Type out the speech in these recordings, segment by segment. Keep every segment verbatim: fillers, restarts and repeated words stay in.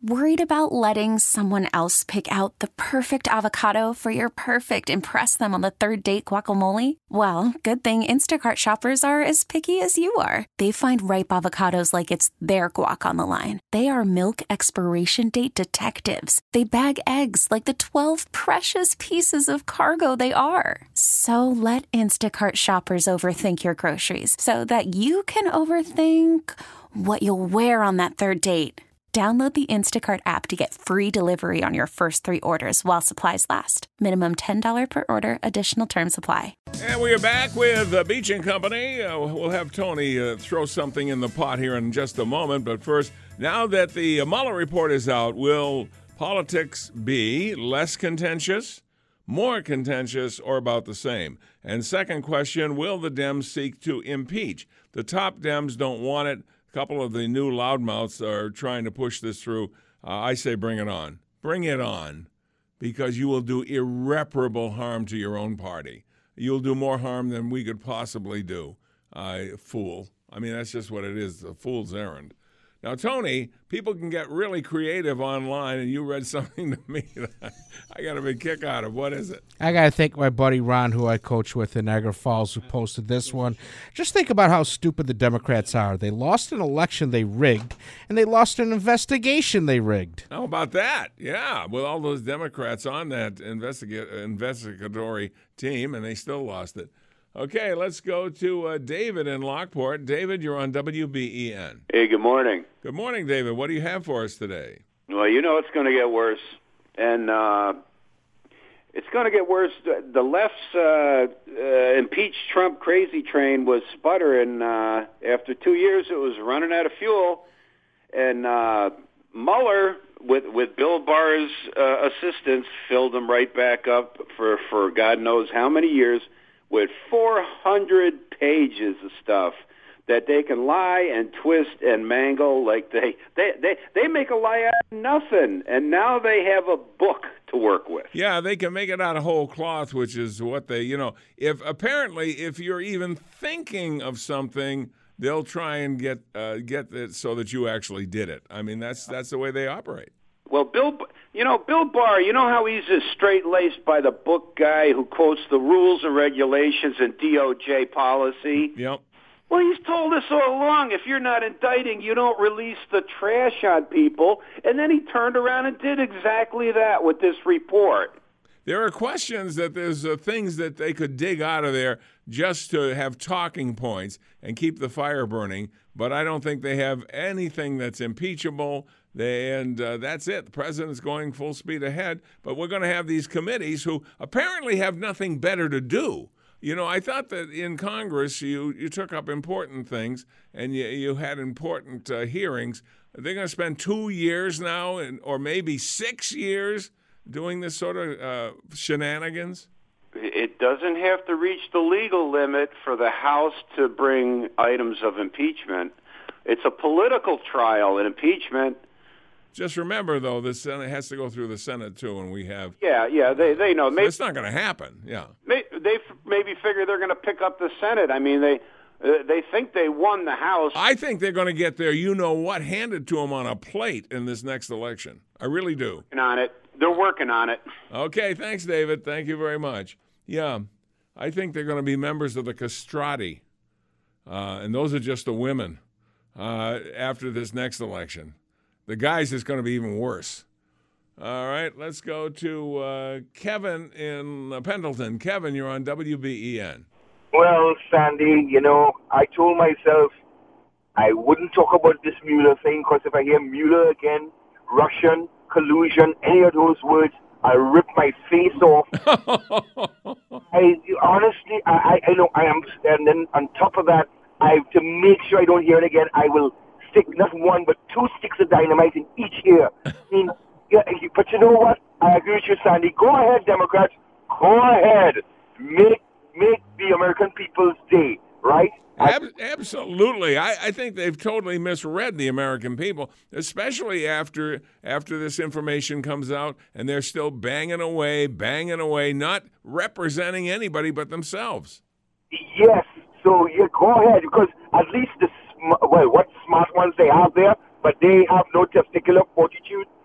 Worried about letting someone else pick out the perfect avocado for your perfect impress them on the third date guacamole? Well, good thing Instacart shoppers are as picky as you are. They find ripe avocados like it's their guac on the line. They are milk expiration date detectives. They bag eggs like the twelve precious pieces of cargo they are. So let Instacart shoppers overthink your groceries so that you can overthink what you'll wear on that third date. Download the Instacart app to get free delivery on your first three orders while supplies last. Minimum ten dollars per order. Additional terms apply. And we are back with uh, Beach and Company. Uh, we'll have Tony uh, throw something in the pot here in just a moment. But first, now that the Mueller report is out, will politics be less contentious, more contentious, or about the same? And second question, will the Dems seek to impeach? The top Dems don't want it. A couple of the new loudmouths are trying to push this through. Uh, I say bring it on. Bring it on, because you will do irreparable harm to your own party. You'll do more harm than we could possibly do. Uh, fool. I mean, that's just what it is, a fool's errand. Now, Tony, people can get really creative online, and you read something to me that I got a big kick out of. What is it? I got to thank my buddy Ron, who I coach with in Niagara Falls, who posted this one. Just think about how stupid the Democrats are. They lost an election they rigged, and they lost an investigation they rigged. How about that? Yeah, with all those Democrats on that investiga- investigatory team, and they still lost it. Okay, let's go to uh, David in Lockport. David, you're on W B E N. Hey, good morning. Good morning, David. What do you have for us today? Well, you know it's going to get worse, and uh, it's going to get worse. The left's uh, uh, impeach Trump crazy train was sputtering. Uh, after two years, it was running out of fuel, and uh, Mueller, with with Bill Barr's uh, assistance, filled them right back up for, for God knows how many years, with four hundred pages of stuff that they can lie and twist and mangle like they they, they, they make a lie out of nothing, and now they have a book to work with. Yeah, they can make it out of whole cloth, which is what they, you know, if apparently if you're even thinking of something, they'll try and get uh, get it so that you actually did it. I mean, that's that's the way they operate. Well, Bill, you know, Bill Barr, you know how he's a straight-laced by the book guy who quotes the rules and regulations and D O J policy? Yep. Well, he's told us all along, if you're not indicting, you don't release the trash on people. And then he turned around and did exactly that with this report. There are questions that there's uh, things that they could dig out of there just to have talking points and keep the fire burning, but I don't think they have anything that's impeachable. They, and uh, that's it. The president's going full speed ahead, but we're going to have these committees who apparently have nothing better to do. You know, I thought that in Congress you, you took up important things and you, you had important uh, hearings. They're going to spend two years now and, or maybe six years doing this sort of uh, shenanigans? It doesn't have to reach the legal limit for the House to bring items of impeachment. It's a political trial in impeachment. Just remember, though, the Senate has to go through the Senate, too, and we have... Yeah, yeah, they they know. So maybe, it's not going to happen, yeah. May, they maybe figure they're going to pick up the Senate. I mean, they uh, they think they won the House. I think they're going to get their you-know-what handed to them on a plate in this next election. I really do. Working on it. They're working on it. Okay, thanks, David. Thank you very much. Yeah, I think they're going to be members of the castrati, uh, and those are just the women uh, after this next election. The guys is going to be even worse. All right, let's go to uh, Kevin in uh, Pendleton. Kevin, you're on W B E N. Well, Sandy, you know, I told myself I wouldn't talk about this Mueller thing because if I hear Mueller again, Russian, collusion, any of those words, I rip my face off. I honestly, I, I know I am, and then on top of that, I to make sure I don't hear it again, I will stick not one but two sticks of dynamite in each ear. I mean, yeah, but you know what? I agree with you, Sandy. Go ahead, Democrats. Go ahead. Make make the American people's day, right? Ab- absolutely. I, I think they've totally misread the American people, especially after after this information comes out, and they're still banging away, banging away, not representing anybody but themselves. Yes. So yeah, go ahead, because at least the well, what smart ones they have there, but they have no testicular fortitude.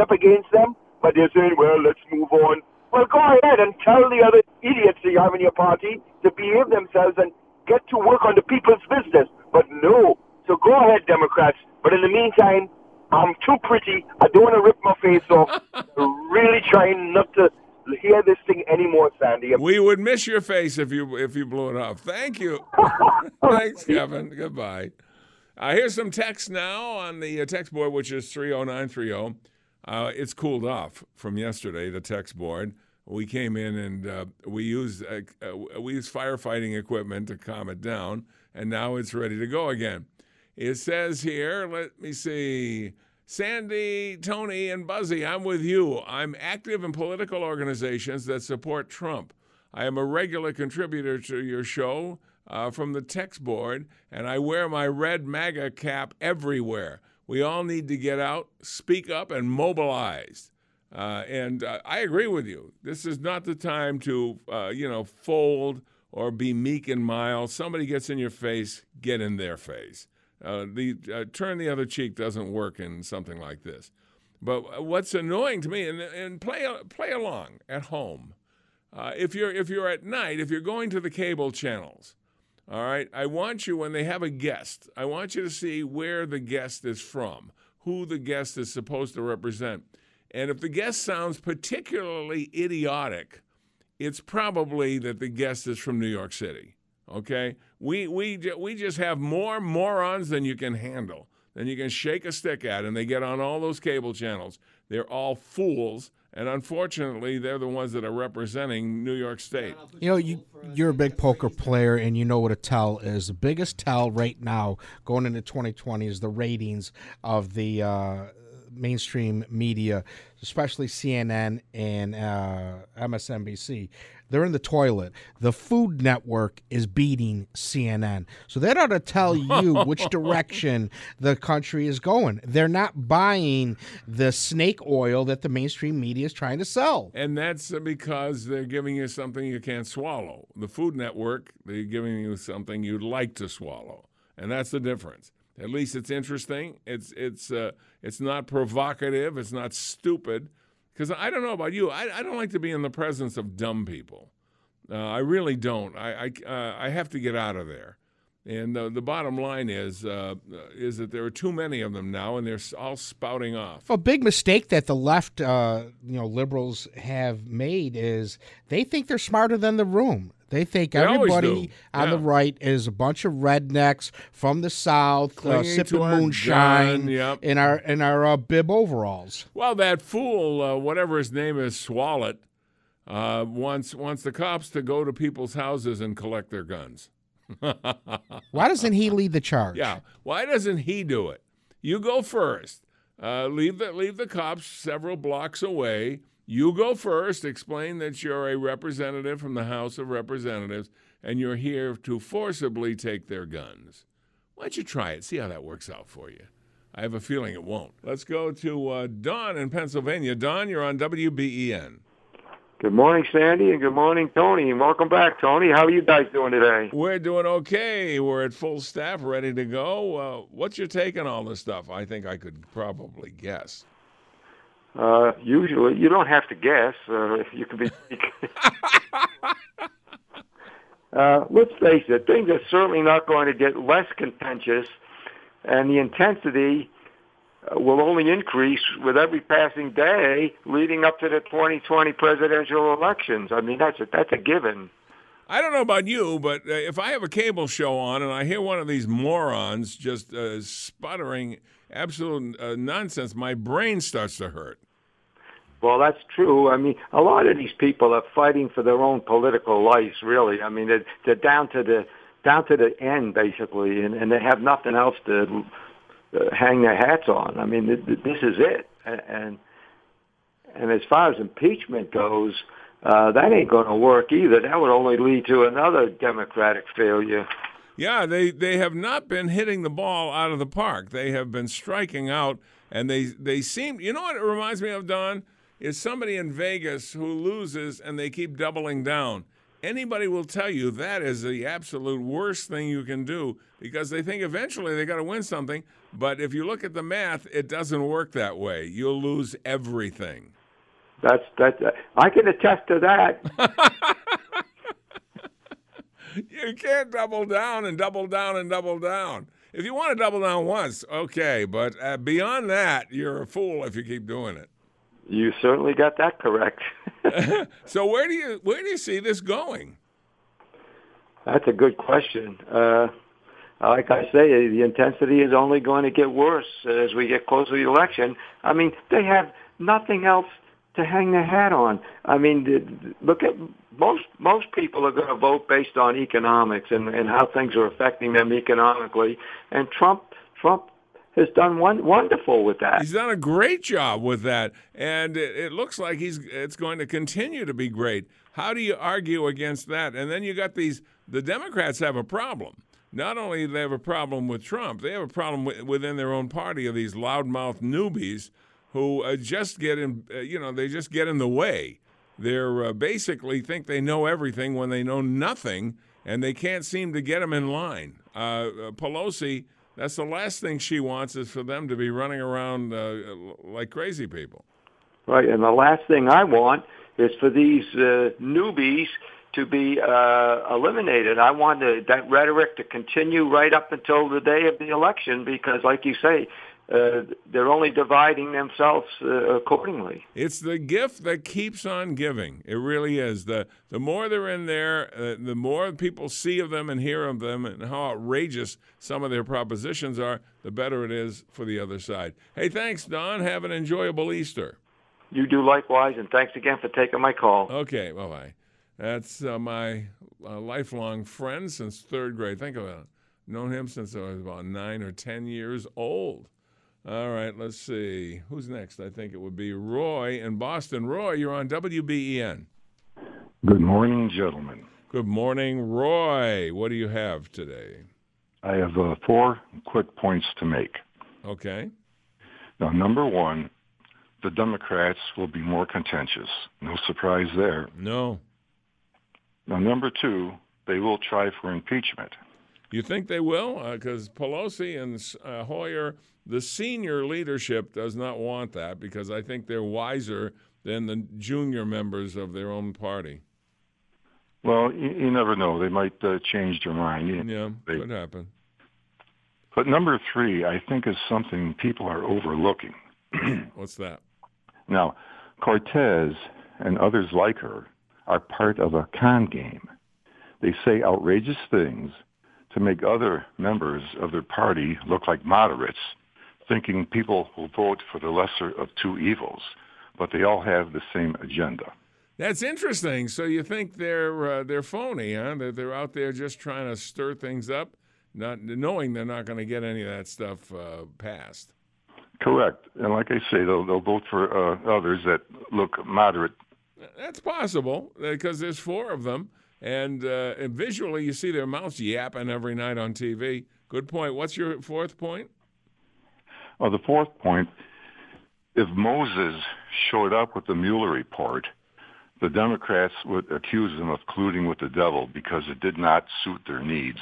up against them, but they're saying, well, let's move on. Well, go ahead and tell the other idiots that you have in your party to behave themselves and get to work on the people's business. But no. So go ahead, Democrats. But in the meantime, I'm too pretty. I don't want to rip my face off. I'm really trying not to hear this thing anymore, Sandy. We would miss your face if you if you blew it off. Thank you. Thanks, Kevin. Goodbye. Uh, here's some text now on the uh, text board, which is three oh nine three oh. Uh, it's cooled off from yesterday, the text board. We came in and uh, we used uh, uh, we used firefighting equipment to calm it down, and now it's ready to go again. It says here, let me see, Sandy, Tony, and Buzzy, I'm with you. I'm active in political organizations that support Trump. I am a regular contributor to your show uh, from the text board, and I wear my red MAGA cap everywhere. We all need to get out, speak up, and mobilize. Uh, and uh, I agree with you. This is not the time to, uh, you know, fold or be meek and mild. Somebody gets in your face, get in their face. Uh, the uh, turn the other cheek doesn't work in something like this. But what's annoying to me, and, and play play along at home. Uh, if you're if you're at night, if you're going to the cable channels, all right, I want you, when they have a guest, I want you to see where the guest is from, who the guest is supposed to represent. And if the guest sounds particularly idiotic, it's probably that the guest is from New York City. Okay, we we we just have more morons than you can handle, than you can shake a stick at, and they get on all those cable channels. They're all fools, and unfortunately, they're the ones that are representing New York State. You know, you you're a big poker player, and you know what a tell is. The biggest tell right now going into twenty twenty is the ratings of the uh, mainstream media, especially C N N and uh, M S N B C. They're in the toilet. The Food Network is beating C N N. So that ought to tell you which direction the country is going. They're not buying the snake oil that the mainstream media is trying to sell. And that's because they're giving you something you can't swallow. The Food Network, they're giving you something you'd like to swallow. And that's the difference. At least it's interesting. It's it's uh, it's not provocative. It's not stupid. Because I don't know about you, I, I don't like to be in the presence of dumb people. Uh, I really don't. I I, uh, I have to get out of there. And uh, the bottom line is uh, is that there are too many of them now, and they're all spouting off. A big mistake that the left, uh, you know, liberals have made is they think they're smarter than the room. They think They always everybody do. on Yeah. the right is a bunch of rednecks from the South, uh, Clinging sipping to our moonshine gun, yep. in our in our uh, bib overalls. Well, that fool, uh, whatever his name is, Swallet, uh, wants wants the cops to go to people's houses and collect their guns. Why doesn't he lead the charge? Yeah. Why doesn't he do it? You go first. Uh, leave the leave the cops several blocks away. You go first. Explain that you're a representative from the House of Representatives and you're here to forcibly take their guns. Why don't you try it? See how that works out for you. I have a feeling it won't. Let's go to uh, Don in Pennsylvania. Don, you're on W B E N. Good morning, Sandy, and good morning, Tony. And welcome back, Tony. How are you guys doing today? We're doing okay. We're at full staff, ready to go. Uh, what's your take on all this stuff? I think I could probably guess. Uh, usually, you don't have to guess. Uh, you can be. uh, let's face it, things are certainly not going to get less contentious, and the intensity uh, will only increase with every passing day leading up to the twenty twenty presidential elections. I mean, that's a, that's a given. I don't know about you, but uh, if I have a cable show on and I hear one of these morons just uh, sputtering absolute uh, nonsense, my brain starts to hurt. Well, that's true. I mean, a lot of these people are fighting for their own political lives, really. I mean, they're, they're down to the down to the end, basically, and, and they have nothing else to uh, hang their hats on. I mean, th- th- this is it. And and as far as impeachment goes, uh, that ain't going to work either. That would only lead to another Democratic failure. Yeah, they, they have not been hitting the ball out of the park. They have been striking out, and they they seem. You know what it reminds me of, Don? Is somebody in Vegas who loses and they keep doubling down. anybody will tell you that is the absolute worst thing you can do because they think eventually they got to win something. But if you look at the math, it doesn't work that way. You'll lose everything. That's that. I can attest to that. You can't double down and double down and double down. If you want to double down once, okay, but uh, beyond that, you're a fool if you keep doing it. You certainly got that correct. So where do you where do you see this going? That's a good question. Uh, like I say, the intensity is only going to get worse as we get closer to the election. I mean, they have nothing else to hang their hat on. I mean, look at most most people are going to vote based on economics and, and how things are affecting them economically. And Trump Trump has done one, wonderful with that. He's done a great job with that, and it, it looks like he's it's going to continue to be great. How do you argue against that? And then you got these. The Democrats have a problem. Not only do they have a problem with Trump, they have a problem w- within their own party of these loudmouth newbies who uh, just get in, uh, you know, they just get in the way. They're uh, basically think they know everything when they know nothing, and they can't seem to get them in line. Uh, uh, Pelosi, that's the last thing she wants is for them to be running around uh, like crazy people. Right, and the last thing I want is for these uh, newbies to be uh, eliminated. I want to, that rhetoric to continue right up until the day of the election because, like you say, Uh, they're only dividing themselves uh, accordingly. It's the gift that keeps on giving. It really is. The the more they're in there, uh, the more people see of them and hear of them and how outrageous some of their propositions are, the better it is for the other side. Hey, thanks, Don. Have an enjoyable Easter. You do likewise, and thanks again for taking my call. Okay, bye-bye. That's uh, my uh, lifelong friend since third grade. Think about it. Known him since I was about nine or ten years old. All right, let's see. Who's next? I think it would be Roy in Boston. Roy, you're on W B E N. Good morning, gentlemen. Good morning, Roy. What do you have today? I have uh, four quick points to make. Okay. Now, number one, the Democrats will be more contentious. No surprise there. No. Now, number two, they will try for impeachment. You think they will? Because uh, Pelosi and uh, Hoyer, the senior leadership does not want that because I think they're wiser than the junior members of their own party. Well, you, you never know. They might uh, change their mind. You know, yeah, they, could happen. But number three, I think, is something people are overlooking. What's that? Now, Cortez and others like her are part of a con game. They say outrageous things to make other members of their party look like moderates, thinking people will vote for the lesser of two evils, but they all have the same agenda. That's interesting. So you think they're uh, they're phony, huh? That they're out there just trying to stir things up, not knowing they're not going to get any of that stuff uh, passed. Correct. And like I say, they'll, they'll vote for uh, others that look moderate. That's possible because there's four of them. And, uh, and visually, you see their mouths yapping every night on T V. Good point. What's your fourth point? Well, the fourth point, if Moses showed up with the Mueller report, the Democrats would accuse him of colluding with the devil because it did not suit their needs.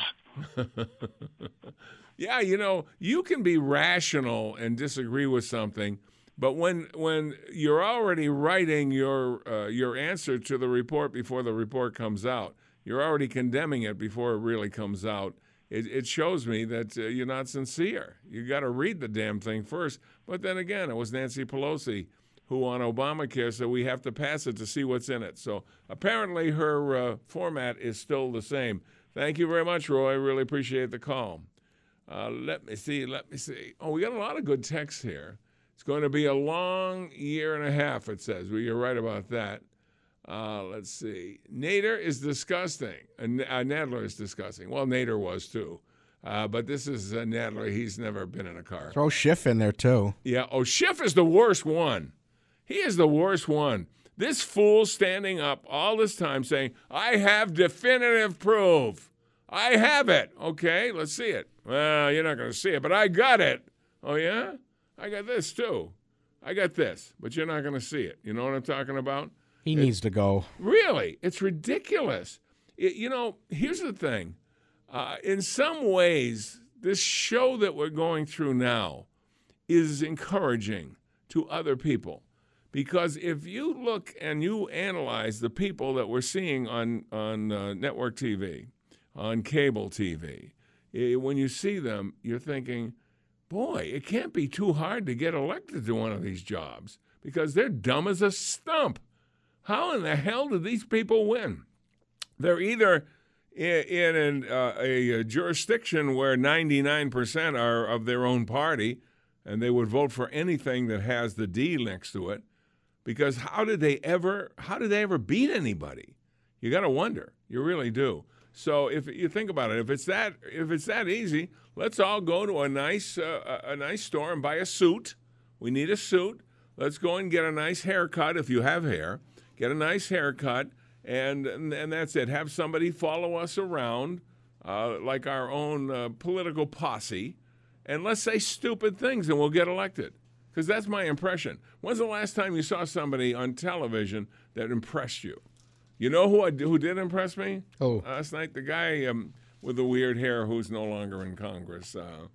Yeah, you know, you can be rational and disagree with something, but when when you're already writing your uh, your answer to the report before the report comes out, you're already condemning it before it really comes out. It, it shows me that uh, you're not sincere. You got to read the damn thing first. But then again, it was Nancy Pelosi who on Obamacare said we have to pass it to see what's in it. So apparently her uh, format is still the same. Thank you very much, Roy. Really appreciate the call. Uh, let me see. Let me see. Oh, we got a lot of good texts here. It's going to be a long year and a half, it says. Well, you're right about that. Uh, let's see. Nader is disgusting. Uh, uh, Nadler is disgusting. Well, Nader was too. Uh, but this is uh, Nadler. He's never been in a car. Throw Schiff in there, too. Yeah. Oh, Schiff is the worst one. He is the worst one. This fool standing up all this time saying, I have definitive proof. I have it. Okay, let's see it. Well, you're not going to see it, but I got it. Oh, yeah? I got this, too. I got this, but you're not going to see it. You know what I'm talking about? He it, needs to go. Really? It's ridiculous. it, you know, here's the thing. Uh, in some ways, this show that we're going through now is encouraging to other people. Because if you look and you analyze the people that we're seeing on, on uh, network T V, on cable T V, eh, when you see them, you're thinking, boy, it can't be too hard to get elected to one of these jobs because they're dumb as a stump. How in the hell did these people win? They're either in, in an, uh, a, a jurisdiction where ninety-nine percent are of their own party, and they would vote for anything that has the D next to it. Because how did they ever? How did they ever beat anybody? You got to wonder. You really do. So if you think about it, if it's that if it's that easy, let's all go to a nice uh, a nice store and buy a suit. We need a suit. Let's go and get a nice haircut if you have hair. Get a nice haircut, and and, and that's it. Have somebody follow us around uh, like our own uh, political posse, and let's say stupid things, and we'll get elected. Because that's my impression. When's the last time you saw somebody on television that impressed you? You know who I, who did impress me? Oh. Last night, the guy um, with the weird hair who's no longer in Congress. Uh,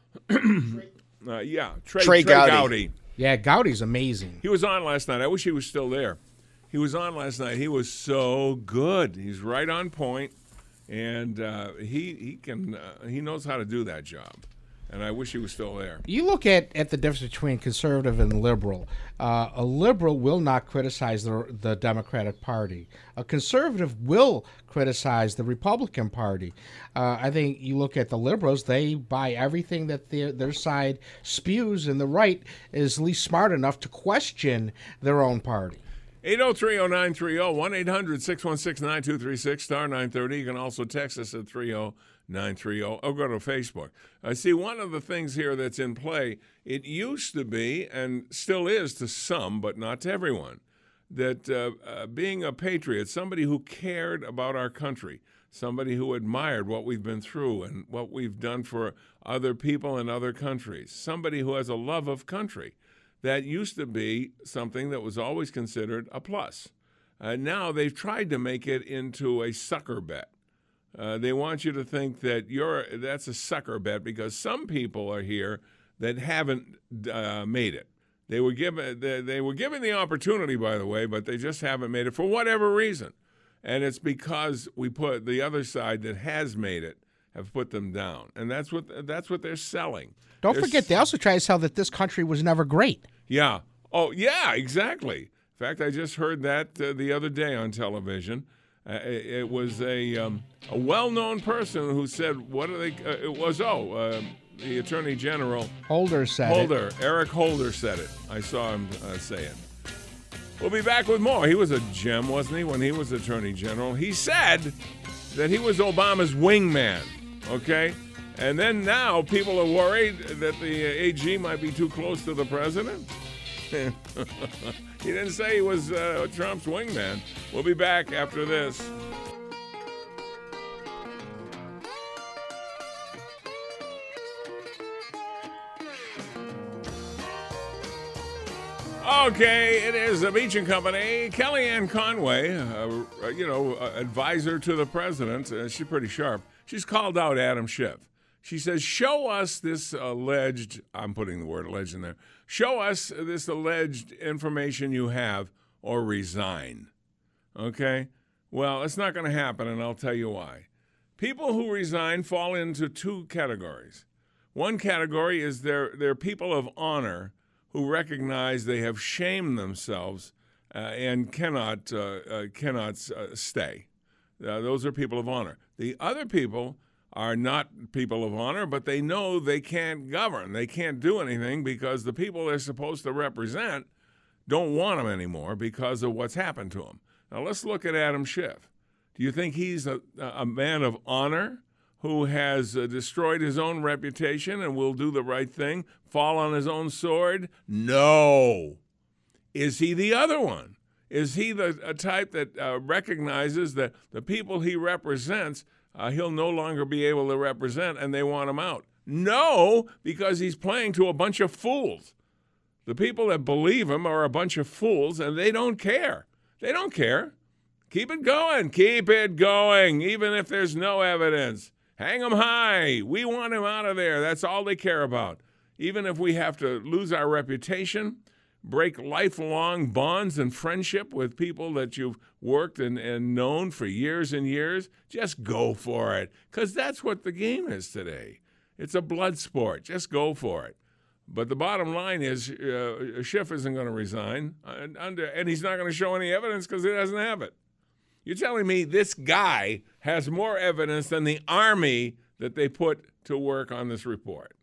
uh, yeah, Trey, Trey, Trey Gowdy. Gowdy. Yeah, Gowdy's amazing. He was on last night. I wish he was still there. He was on last night. He was so good. He's right on point, and uh, he he can uh, he knows how to do that job. And I wish he was still there. You look at, at the difference between conservative and liberal. Uh, a liberal will not criticize the, the Democratic Party. A conservative will criticize the Republican Party. Uh, I think you look at the liberals, they buy everything that their, their side spews, and the right is at least smart enough to question their own party. eight oh three oh nine three oh, one eight hundred six one six nine two three six, star nine thirty. You can also text us at three oh nine three oh or go to Facebook. I see one of the things here that's in play, it used to be, and still is to some, but not to everyone, that uh, uh, being a patriot, somebody who cared about our country, somebody who admired what we've been through and what we've done for other people in other countries, somebody who has a love of country, that used to be something that was always considered a plus. Uh, now they've tried to make it into a sucker bet. Uh, they want you to think that you're that's a sucker bet because some people are here that haven't uh, made it. They were given they, they were given the opportunity, by the way, but they just haven't made it for whatever reason. And it's because we put the other side that has made it have put them down, and that's what that's what they're selling. Don't they're forget, they also try to sell that this country was never great. Yeah. Oh, yeah. Exactly. In fact, I just heard that uh, the other day on television. Uh, it, it was a um, a well-known person who said, "What are they?" Uh, it was oh, uh, the Attorney General Holder said Holder, it. Eric Holder said it. I saw him uh, say it. We'll be back with more. He was a gem, wasn't he? When he was Attorney General, he said that he was Obama's wingman. Okay, and then now people are worried that the A G might be too close to the president. He didn't say he was uh, Trump's wingman. We'll be back after this. Okay, it is the Beach Company. Kellyanne Conway, uh, you know, uh, advisor to the president. Uh, she's pretty sharp. She's called out Adam Schiff. She says, show us this alleged, I'm putting the word alleged in there, show us this alleged information you have or resign. Okay? Well, it's not going to happen, and I'll tell you why. People who resign fall into two categories. One category is they're, they're people of honor who recognize they have shamed themselves uh, and cannot, uh, uh, cannot uh, stay. Uh, those are people of honor. The other people are not people of honor, but they know they can't govern. They can't do anything because the people they're supposed to represent don't want them anymore because of what's happened to them. Now, let's look at Adam Schiff. Do you think he's a, a man of honor who has uh, destroyed his own reputation and will do the right thing, fall on his own sword? No. Is he the other one? Is he the a type that uh, recognizes that the people he represents Uh, he'll no longer be able to represent, and they want him out? No, because he's playing to a bunch of fools. The people that believe him are a bunch of fools, and they don't care. They don't care. Keep it going. Keep it going, even if there's no evidence. Hang him high. We want him out of there. That's all they care about. Even if we have to lose our reputation, break lifelong bonds and friendship with people that you've worked and, and known for years and years, just go for it, because that's what the game is today. It's a blood sport. Just go for it. But the bottom line is uh, Schiff isn't going to resign, and, under, and he's not going to show any evidence because he doesn't have it. You're telling me this guy has more evidence than the Army that they put to work on this report?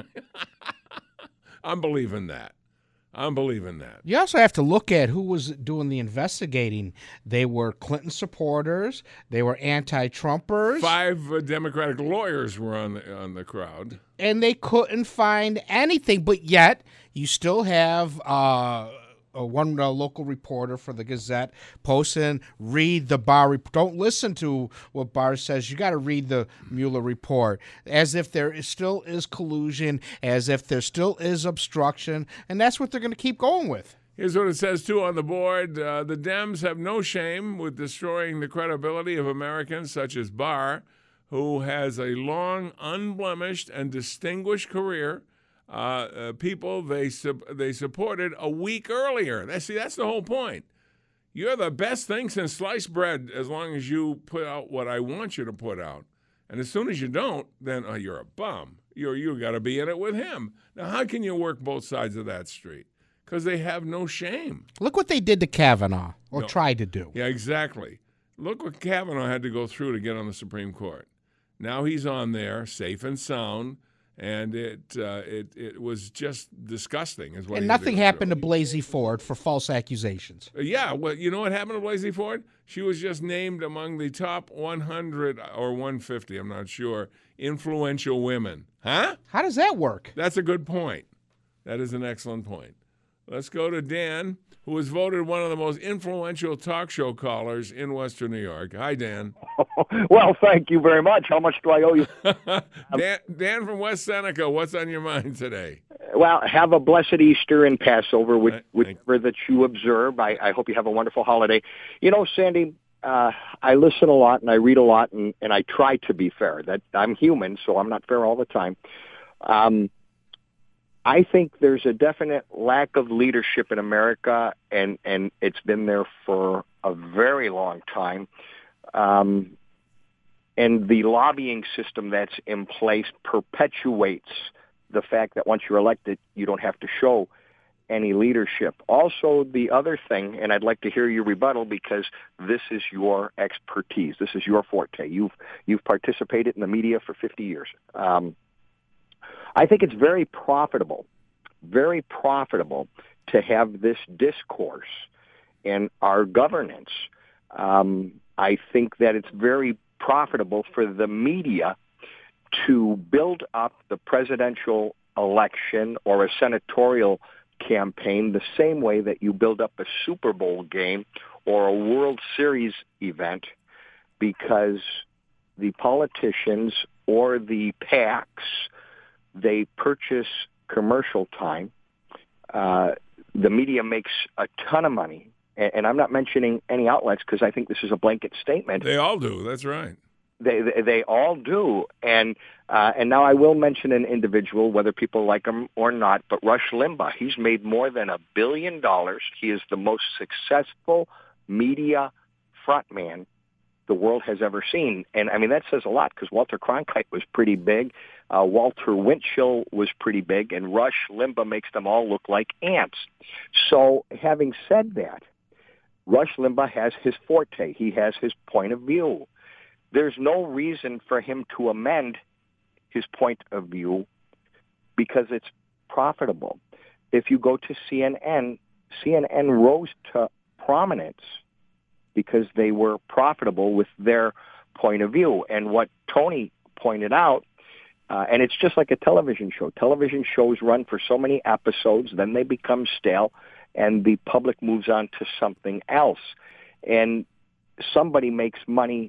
I'm believing that. I'm believing that. You also have to look at who was doing the investigating. They were Clinton supporters. They were anti-Trumpers. Five uh, Democratic lawyers were on the, on the crowd. And they couldn't find anything. But yet, you still have uh, uh, one uh, local reporter for the Gazette posting, read the Barr report. Don't listen to what Barr says. You got to read the Mueller report, as if there is, still is collusion, as if there still is obstruction, and that's what they're going to keep going with. Here's what it says, too, on the board. Uh, the Dems have no shame with destroying the credibility of Americans such as Barr, who has a long, unblemished, and distinguished career. Uh, uh, people they su- they supported a week earlier. That, see, that's the whole point. You're the best thing since sliced bread as long as you put out what I want you to put out. And as soon as you don't, then oh, you're a bum. You're you got to be in it with him. Now, how can you work both sides of that street? Because they have no shame. Look what they did to Kavanaugh, or no. tried to do. Yeah, exactly. Look what Kavanaugh had to go through to get on the Supreme Court. Now he's on there, safe and sound. And it uh, it it was just disgusting. Is what and he nothing had to happened to Blasey Ford for false accusations. Uh, yeah, well, you know what happened to Blasey Ford? She was just named among the top one hundred or one fifty, I'm not sure, influential women. Huh? How does that work? That's a good point. That is an excellent point. Let's go to Dan, who was voted one of the most influential talk show callers in Western New York. Hi, Dan. Well, thank you very much. How much do I owe you? Dan, Dan from West Seneca, what's on your mind today? Well, have a blessed Easter and Passover, with Thank- whichever that you observe. I, I hope you have a wonderful holiday. You know, Sandy, uh, I listen a lot and I read a lot, and, and I try to be fair. That I'm human, so I'm not fair all the time. Um, I think there's a definite lack of leadership in America, and, and it's been there for a very long time. Um, and the lobbying system that's in place perpetuates the fact that once you're elected, you don't have to show any leadership. Also, the other thing, and I'd like to hear your rebuttal because this is your expertise. This is your forte. You've, you've participated in the media for fifty years. Um, I think it's very profitable, very profitable to have this discourse in our governance. Um, I think that it's very profitable for the media to build up the presidential election or a senatorial campaign the same way that you build up a Super Bowl game or a World Series event, because the politicians or the PACs, they purchase commercial time. Uh, the media makes a ton of money. And, and I'm not mentioning any outlets because I think this is a blanket statement. They all do. That's right. They they, they all do. And uh, and now I will mention an individual, whether people like him or not, but Rush Limbaugh. He's made more than a billion dollars. He is the most successful media frontman the world has ever seen. And, I mean, that says a lot because Walter Cronkite was pretty big. Uh, Walter Winchell was pretty big. And Rush Limbaugh makes them all look like ants. So having said that, Rush Limbaugh has his forte. He has his point of view. There's no reason for him to amend his point of view because it's profitable. If you go to C N N, C N N rose to prominence because they were profitable with their point of view. And what Tony pointed out, uh, and it's just like a television show. Television shows run for so many episodes, then they become stale, and the public moves on to something else. And somebody makes money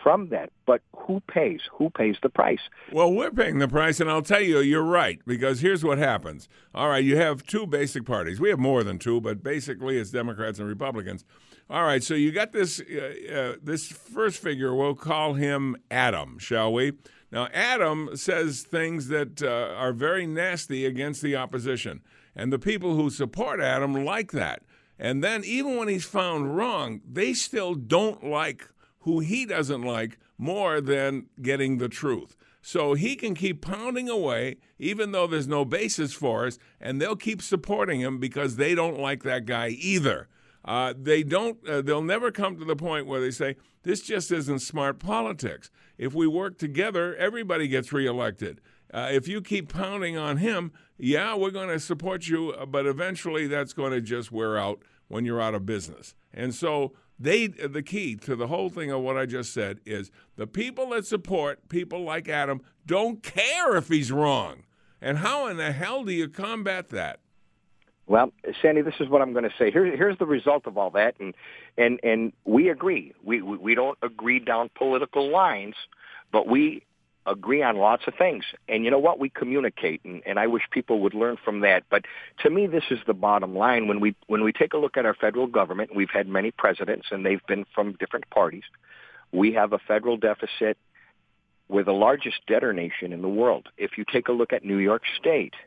from that. But who pays? Who pays the price? Well, we're paying the price, and I'll tell you, you're right, because here's what happens. All right, you have two basic parties. We have more than two, but basically it's Democrats and Republicans. All right, so you got this uh, uh, this first figure. We'll call him Adam, shall we? Now, Adam says things that uh, are very nasty against the opposition, and the people who support Adam like that. And then even when he's found wrong, they still don't like who he doesn't like more than getting the truth. So he can keep pounding away, even though there's no basis for us, and they'll keep supporting him because they don't like that guy either. Uh, they don't. Uh, they'll never come to the point where they say, this just isn't smart politics. If we work together, everybody gets reelected. Uh, if you keep pounding on him, yeah, we're going to support you, but eventually that's going to just wear out when you're out of business. And so they, the key to the whole thing of what I just said is the people that support people like Adam don't care if he's wrong. And how in the hell do you combat that? Well, Sandy, this is what I'm going to say. Here, here's the result of all that, and and and we agree. We, we we don't agree down political lines, but we agree on lots of things. And you know what? We communicate, and, and I wish people would learn from that. But to me, this is the bottom line. When we when we take a look at our federal government, we've had many presidents, and they've been from different parties. We have a federal deficit. We're the largest debtor nation in the world. If you take a look at New York State,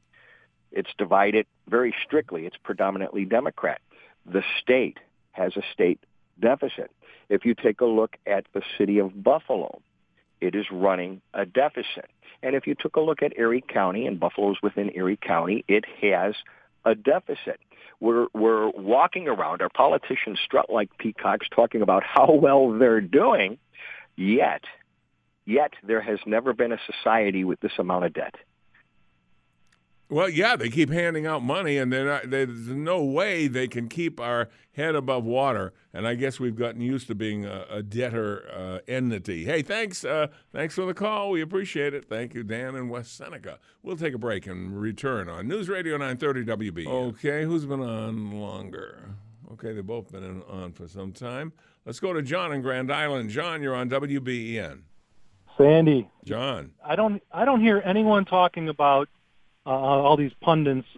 it's divided very strictly. It's predominantly Democrat. The state has a state deficit. If you take a look at the city of Buffalo, it is running a deficit. And if you took a look at Erie County, and Buffalo's within Erie County, it has a deficit. We're, we're walking around, our politicians strut like peacocks talking about how well they're doing, yet, yet there has never been a society with this amount of debt. Well, yeah, they keep handing out money, and they're not, there's no way they can keep our head above water. And I guess we've gotten used to being a, a debtor uh, entity. Hey, thanks, uh, thanks for the call. We appreciate it. Thank you, Dan in West Seneca. We'll take a break and return on News Radio nine thirty W B. Okay, who's been on longer? Okay, they've both been in, on for some time. Let's go to John in Grand Island. John, you're on W B E N. Sandy. John. I don't. I don't hear anyone talking about. Uh, all these pundits.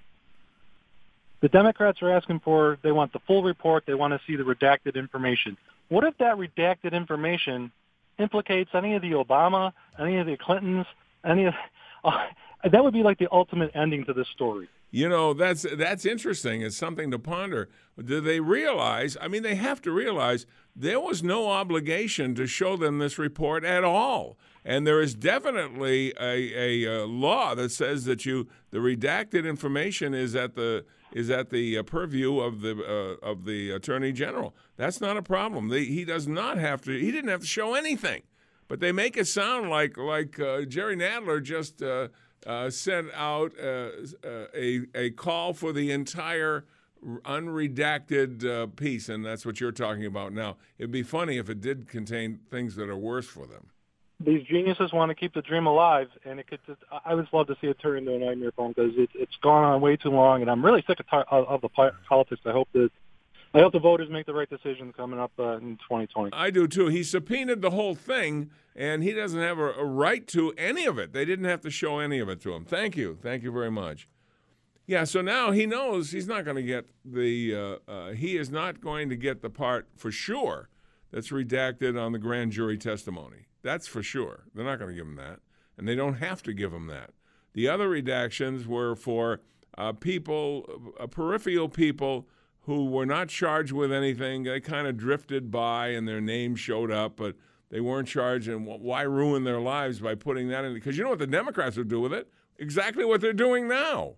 The Democrats are asking for, they want the full report, they want to see the redacted information. What if that redacted information implicates any of the Obama, any of the Clintons, any of, uh, that would be like the ultimate ending to this story. You know, that's that's interesting. It's something to ponder. Do they realize, I mean, they have to realize there was no obligation to show them this report at all. And there is definitely a, a, a law that says that you the redacted information is at the is at the uh, purview of the uh, of the Attorney General. That's not a problem. They, he does not have to. He didn't have to show anything. But they make it sound like like uh, Jerry Nadler just uh, uh, sent out uh, a a call for the entire unredacted uh, piece, and that's what you're talking about now. It'd be funny if it did contain things that are worse for them. These geniuses want to keep the dream alive, and it could. Just, I would love to see it turn into a nightmare for them because it, it's gone on way too long, and I'm really sick of, of, of the politics. I hope that I hope the voters make the right decision coming up uh, in twenty twenty. I do too. He subpoenaed the whole thing, and he doesn't have a, a right to any of it. They didn't have to show any of it to him. Thank you, thank you very much. Yeah, so now he knows he's not going to get the. Uh, uh, he is not going to get the part for sure that's redacted on the grand jury testimony. That's for sure. They're not going to give him that, and they don't have to give him that. The other redactions were for uh, people, uh, peripheral people who were not charged with anything. They kind of drifted by, and their name showed up, but they weren't charged. And why ruin their lives by putting that in? Because you know what the Democrats would do with it? Exactly what they're doing now.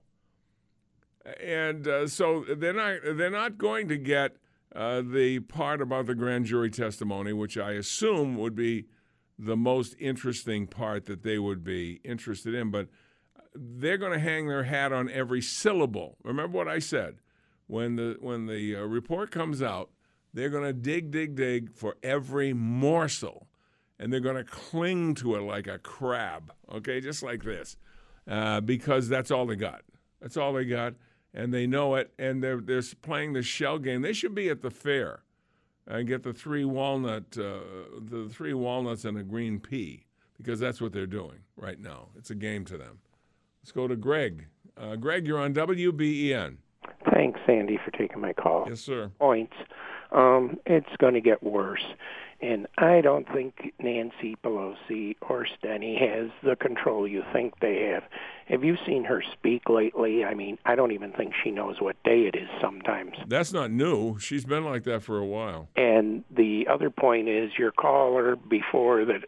And uh, so they're not they're not going to get uh, the part about the grand jury testimony, which I assume would be the most interesting part that they would be interested in, but they're going to hang their hat on every syllable. Remember what I said. When the when the uh, report comes out, they're going to dig, dig, dig for every morsel, and they're going to cling to it like a crab, okay, just like this, uh, because that's all they got. That's all they got, and they know it, and they're, they're playing the shell game. They should be at the fair. and get the three walnut, uh, the three walnuts and a green pea, because that's what they're doing right now. It's a game to them. Let's go to Greg. Uh, Greg, you're on W B E N. Thanks, Sandy, for taking my call. Yes, sir. Points. Um, it's going to get worse. And I don't think Nancy Pelosi or Steny has the control you think they have. Have you seen her speak lately? I mean, I don't even think she knows what day it is sometimes. That's not new. She's been like that for a while. And the other point is your caller before that,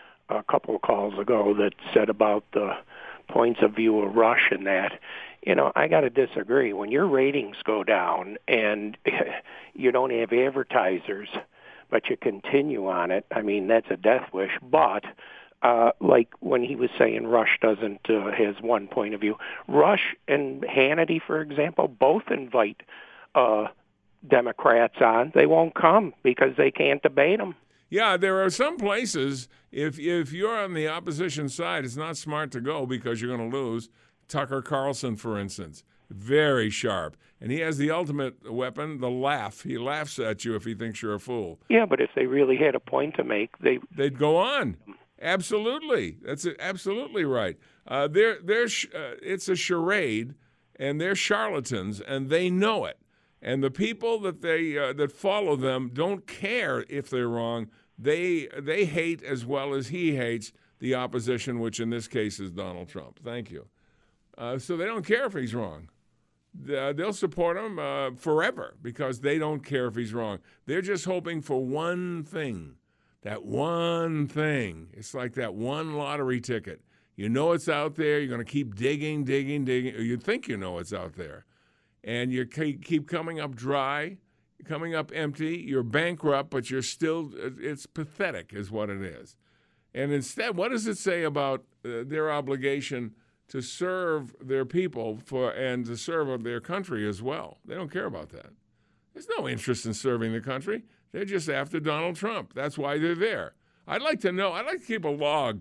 a couple of calls ago, that said about the points of view of Rush and that. You know, I got to disagree. When your ratings go down and you don't have advertisers, but you continue on it, I mean, that's a death wish. But uh, like when he was saying Rush doesn't uh, has one point of view, Rush and Hannity, for example, both invite uh, Democrats on. They won't come because they can't debate them. Yeah, there are some places, if if you're on the opposition side, it's not smart to go because you're going to lose. Tucker Carlson, for instance, very sharp. And he has the ultimate weapon, the laugh. He laughs at you if he thinks you're a fool. Yeah, but if they really had a point to make, they... They'd go on. Absolutely. That's absolutely right. Uh, they're, they're sh- uh, it's a charade, and they're charlatans, and they know it. And the people that they uh, that follow them don't care if they're wrong. They they hate as well as he hates the opposition, which in this case is Donald Trump. Thank you. Uh, so they don't care if he's wrong. Uh, they'll support him uh, forever because they don't care if he's wrong. They're just hoping for one thing, that one thing. It's like that one lottery ticket. You know it's out there. You're going to keep digging, digging, digging. Or you think you know it's out there. And you keep coming up dry, coming up empty. You're bankrupt, but you're still, it's pathetic is what it is. And instead, what does it say about uh, their obligation to serve their people for and to serve their country as well? They don't care about that. There's no interest in serving the country. They're just after Donald Trump. That's why they're there. I'd like to know, I'd like to keep a log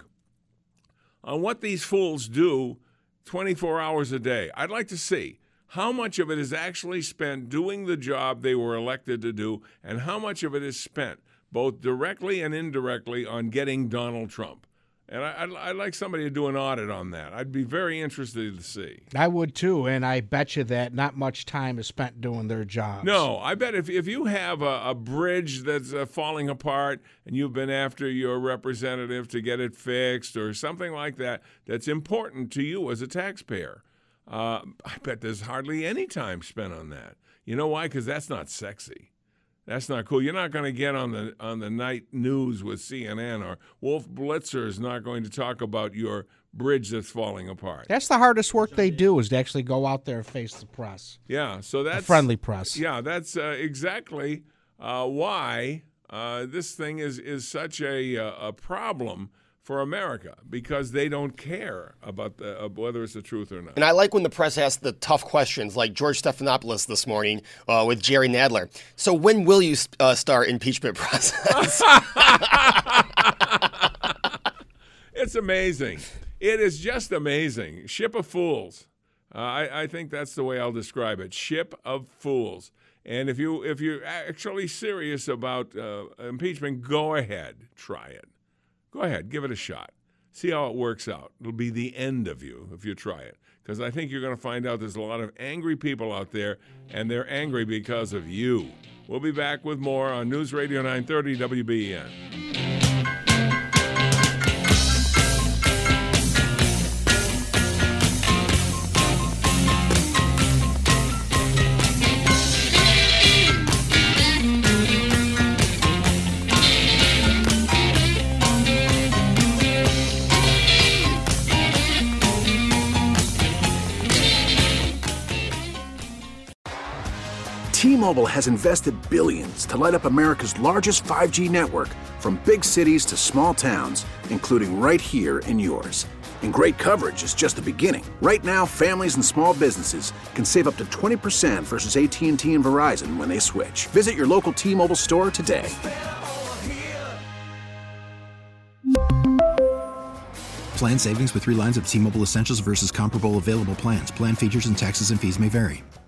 on what these fools do twenty-four hours a day. I'd like to see how much of it is actually spent doing the job they were elected to do, and how much of it is spent, both directly and indirectly, on getting Donald Trump. And I, I'd, I'd like somebody to do an audit on that. I'd be very interested to see. I would too, and I bet you that not much time is spent doing their jobs. No, I bet if, if you have a, a bridge that's uh, falling apart and you've been after your representative to get it fixed or something like that that's important to you as a taxpayer, uh, I bet there's hardly any time spent on that. You know why? Because that's not sexy. That's not cool. You're not going to get on the on the night news with C N N, or Wolf Blitzer is not going to talk about your bridge that's falling apart. That's the hardest work they do, is to actually go out there and face the press. Yeah, so that's the friendly press. Yeah, that's uh, exactly uh, why uh, this thing is is such a a problem for America, because they don't care about the, uh, whether it's the truth or not. And I like when the press asks the tough questions, like George Stephanopoulos this morning uh, with Jerry Nadler. So when will you uh, start impeachment process? It's amazing. It is just amazing. Ship of fools. Uh, I, I think that's the way I'll describe it. Ship of fools. And if you if you're actually serious about uh, impeachment, go ahead, try it. Go ahead, give it a shot. See how it works out. It'll be the end of you if you try it, because I think you're going to find out there's a lot of angry people out there, and they're angry because of you. We'll be back with more on News Radio nine thirty W B E N. T-Mobile has invested billions to light up America's largest five G network, from big cities to small towns, including right here in yours. And great coverage is just the beginning. Right now, families and small businesses can save up to twenty percent versus A T and T and Verizon when they switch. Visit your local T-Mobile store today. Plan savings with three lines of T-Mobile Essentials versus comparable available plans. Plan features and taxes and fees may vary.